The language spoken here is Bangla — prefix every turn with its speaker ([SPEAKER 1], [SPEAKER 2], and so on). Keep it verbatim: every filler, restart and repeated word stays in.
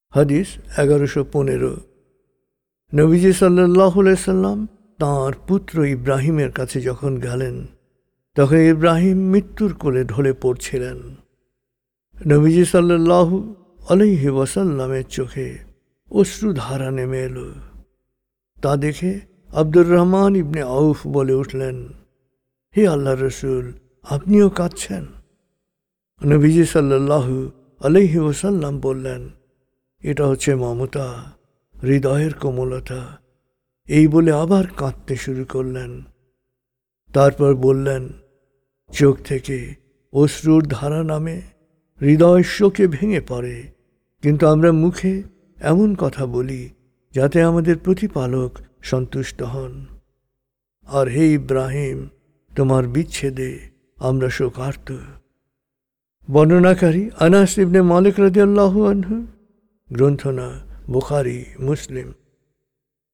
[SPEAKER 1] হাদিস এগারোশো পনেরো। নবীজি সাল্লাল্লাহু আলাইহি সাল্লাম তাঁর পুত্র ইব্রাহিমের কাছে যখন গেলেন, তখন ইব্রাহিম মৃত্যুর কোলে ঢলে পড়ছিলেন। নবীজি সাল্লাল্লাহু আলাইহি ওয়াসাল্লামের চোখে অশ্রুধারা নেমে এলো। তা দেখে আব্দুর রহমান ইবনে আউফ বলে উঠলেন, হে আল্লাহর রসুল, আপনিও কাঁদছেন? নবীজি সাল্লাল্লাহু আলাইহি ওয়াসাল্লাম বললেন, এটা হচ্ছে মমতা, হৃদয়ের কোমলতা। এই বলে আবার কাঁদতে শুরু করলেন। তারপর বললেন, চোখ থেকে অশ্রুর ধারা নামে, হৃদয় শোকে ভেঙে পড়ে, কিন্তু আমরা মুখে এমন কথা বলি যাতে আমাদের প্রতিপালক সন্তুষ্ট হন। আর হে ইব্রাহিম, তোমার বিচ্ছেদে আমরা শোকার্ত। বর্ণনাকারী আনাস ইবনে মালিক রাদিয়াল্লাহু আনহু, গ্রন্থনা বুখারী, মুসলিম।